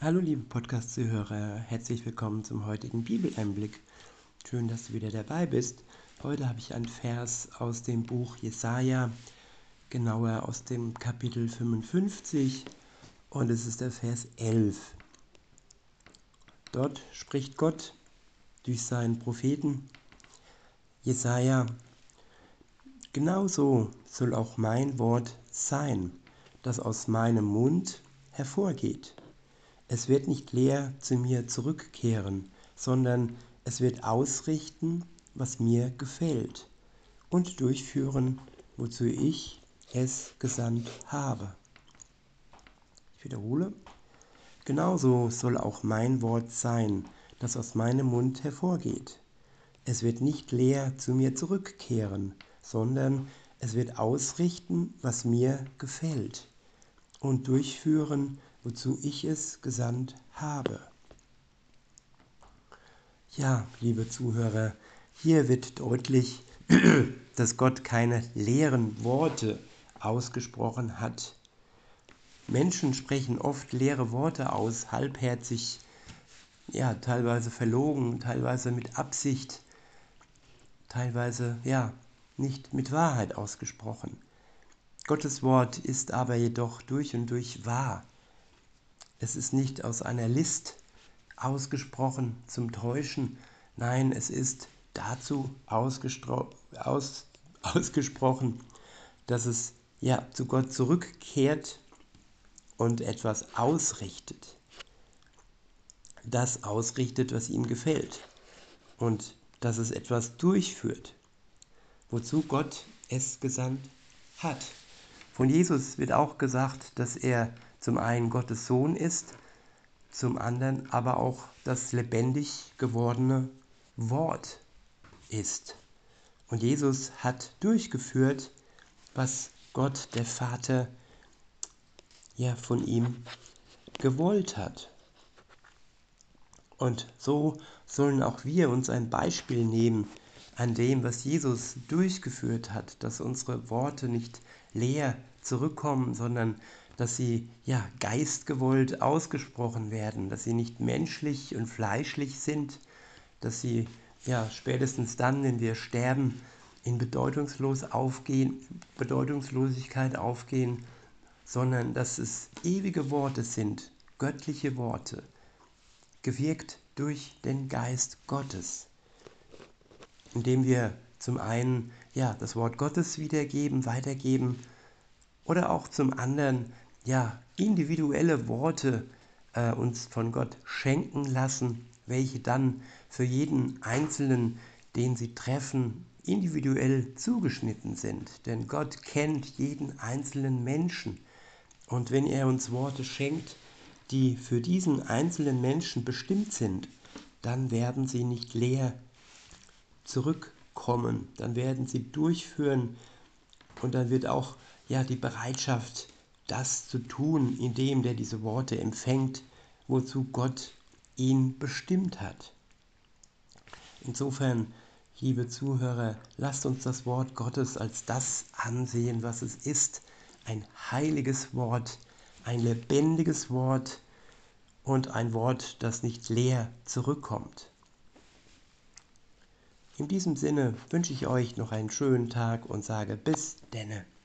Hallo liebe Podcast-Zuhörer, herzlich willkommen zum heutigen Bibeleinblick. Schön, dass du wieder dabei bist. Heute habe ich einen Vers aus dem Buch Jesaja, genauer aus dem Kapitel 55, und es ist der Vers 11. Dort spricht Gott durch seinen Propheten Jesaja: Genauso soll auch mein Wort sein, das aus meinem Mund hervorgeht. Es wird nicht leer zu mir zurückkehren, sondern es wird ausrichten, was mir gefällt, und durchführen, wozu ich es gesandt habe. Ich wiederhole: Genauso soll auch mein Wort sein, das aus meinem Mund hervorgeht. Es wird nicht leer zu mir zurückkehren, sondern es wird ausrichten, was mir gefällt, und durchführen, wozu ich es gesandt habe. Ja, liebe Zuhörer, hier wird deutlich, dass Gott keine leeren Worte ausgesprochen hat. Menschen sprechen oft leere Worte aus, halbherzig, ja, teilweise verlogen, teilweise mit Absicht, teilweise, ja, nicht mit Wahrheit ausgesprochen. Gottes Wort ist aber jedoch durch und durch wahr. Es ist nicht aus einer List ausgesprochen zum Täuschen. Nein, es ist dazu ausgesprochen, dass es ja zu Gott zurückkehrt und etwas ausrichtet. Das ausrichtet, was ihm gefällt. Und dass es etwas durchführt, wozu Gott es gesandt hat. Von Jesus wird auch gesagt, dass er zum einen Gottes Sohn ist, zum anderen aber auch das lebendig gewordene Wort ist. Und Jesus hat durchgeführt, was Gott, der Vater, ja von ihm gewollt hat. Und so sollen auch wir uns ein Beispiel nehmen an dem, was Jesus durchgeführt hat, dass unsere Worte nicht leer zurückkommen, sondern dass sie ja geistgewollt ausgesprochen werden, dass sie nicht menschlich und fleischlich sind, dass sie ja spätestens dann, wenn wir sterben, in Bedeutungslosigkeit aufgehen, sondern dass es ewige Worte sind, göttliche Worte, gewirkt durch den Geist Gottes, indem wir zum einen ja das Wort Gottes weitergeben, oder auch zum anderen ja individuelle Worte uns von Gott schenken lassen, welche dann für jeden Einzelnen, den sie treffen, individuell zugeschnitten sind. Denn Gott kennt jeden einzelnen Menschen. Und wenn er uns Worte schenkt, die für diesen einzelnen Menschen bestimmt sind, dann werden sie nicht leer zurückkommen, dann werden sie durchführen, und dann wird auch ja die Bereitschaft, das zu tun, in dem, der diese Worte empfängt, wozu Gott ihn bestimmt hat. Insofern, liebe Zuhörer, lasst uns das Wort Gottes als das ansehen, was es ist: ein heiliges Wort, ein lebendiges Wort und ein Wort, das nicht leer zurückkommt. In diesem Sinne wünsche ich euch noch einen schönen Tag und sage bis denne.